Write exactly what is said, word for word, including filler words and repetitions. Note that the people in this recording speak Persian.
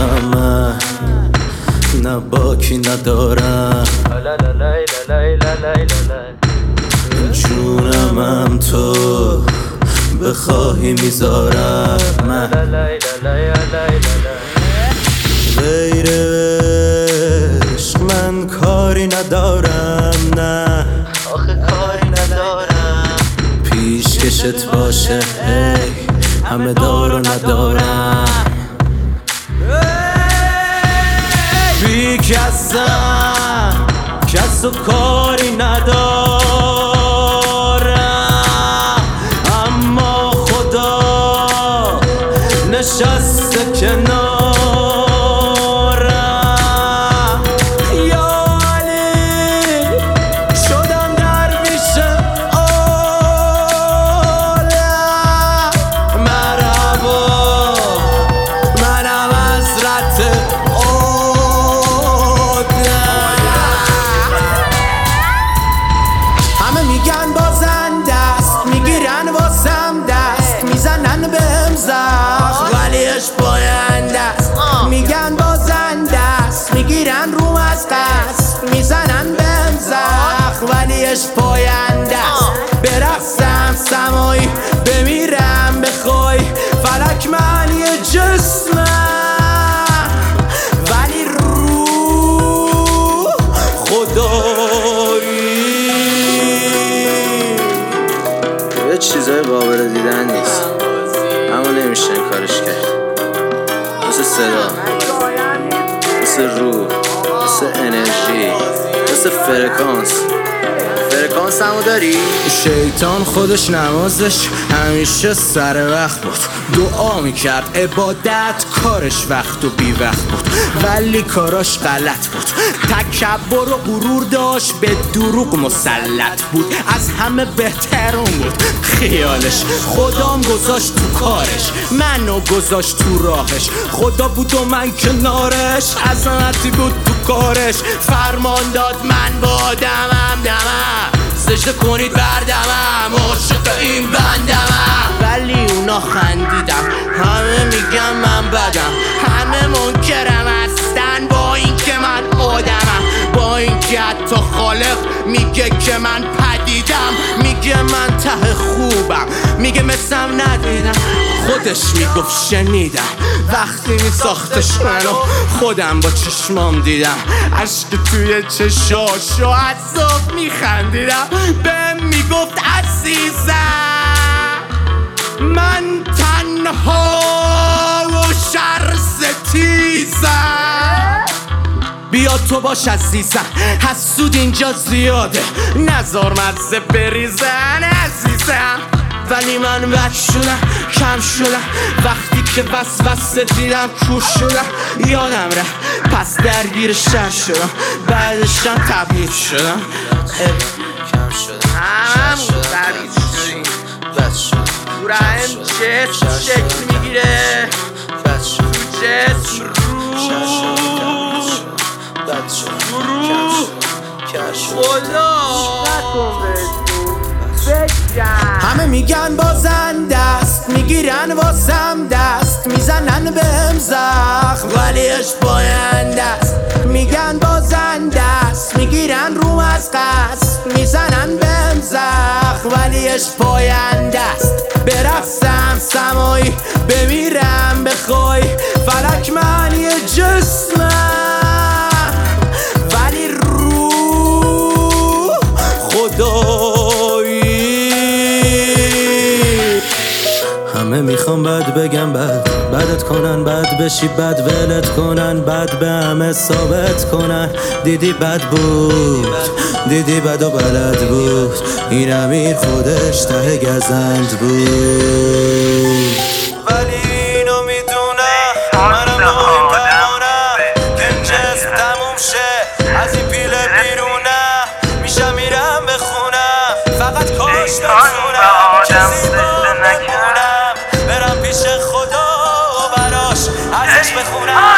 عاشقم من، نه باکی ندارم، جونمم تو بخواهی میذارم من. غیر عشق من کاری ندارم، نه آخه کاری ندارم. پیشکشت باشه هی همه دارو ندارم. بی کسم کس و کاری ندارم، اما خدا نشسته کنارم. یا علی شدم درویش عالم، مرحبا منم حضرت میگن بازنده است، میگیرن واسم دست، میزنن بهم زخم ولیش پاینده است. میگن بازنده است، میگیرن روم از قصد، میزنن بهم زخم ولیش پاینده است. برقصم سمایی بمیرم بخوای، فلک معنی جسمم ولی روح خدایی. یه چیزای قابل دیدن نیست، اما نمیشه این کارش کرد. مثل صدا، مثل روح، مثل انرژی، مثل فرکانس. فرکانس همو داری؟ شیطان خودش نمازش همیشه سر وقت بود، دعا میکرد عبادت کارش وقت و بی وقت بود، ولی کاراش غلط بود. تکبر و غرور داشت، به دروغ مسلط بود، از همه بهترون بود خیالش. خدام گذاشت تو کارش، منو گذاشت تو راهش، خدا بود و من کنارش، عظمتی بود تو کارش. فرمان داد من با آدمم دمم، سجده کنید بردمم، عاشق این بندمم. ولی اونا خندیدم، همه میگم من بدم، همه منکرم هستن با این که من آدمم، با این که حتی خالق میگه که من پدیدم، میگه من ته خوبم، میگه مثلم ندیدم. خودش میگفت شنیدم، وقتی میساختش منو خودم با چشمام دیدم، عشق توی چشاشو عذاب میخندیدم. بهم میگفت عزیزم من تنها و شر ستیزم، بیا تو باش عزیزم، حسود اینجا زیاده، نزار مزه بریزن عزیزم. ولی من بد شدم، کم شدم، وقتی که وسوسه دیدم کور شدم، یادم رفت پس درگیر شر شدم، بعدشم تبعید شدم. کم شدم، همون تبعید شدیم، بد شد، تو رحم جسم شکل میگیره، بد شد، تو جسم بد شد، روح خدا همه میگن بازنده است، میگیرن واسم دست، میزنن بهم زخم ولیش پاینده است. میگن بازنده است، میگیرن روم از قصد، میزنن بهم زخم ولیش پاینده است. برقصم سمایی بمیرم بخوای، فلک معنی جسمم ولی روح خدایی. همه میخوام بد بگم بد، بدت کنن بد بشی، بد ولت کنن، بد به همه ثابت کنن. دیدی بد بود، دیدی بد و بلد بود، این امیر خودش ته گزند بود. ولی اینو میدونم منم مهم بمانم، که این جسم تموم شه از این پیله بیرونم، میشم میرم بخونم فقط کاش بتونم کسی با نمونم، برم پیش خدا و براش ازش بخونم.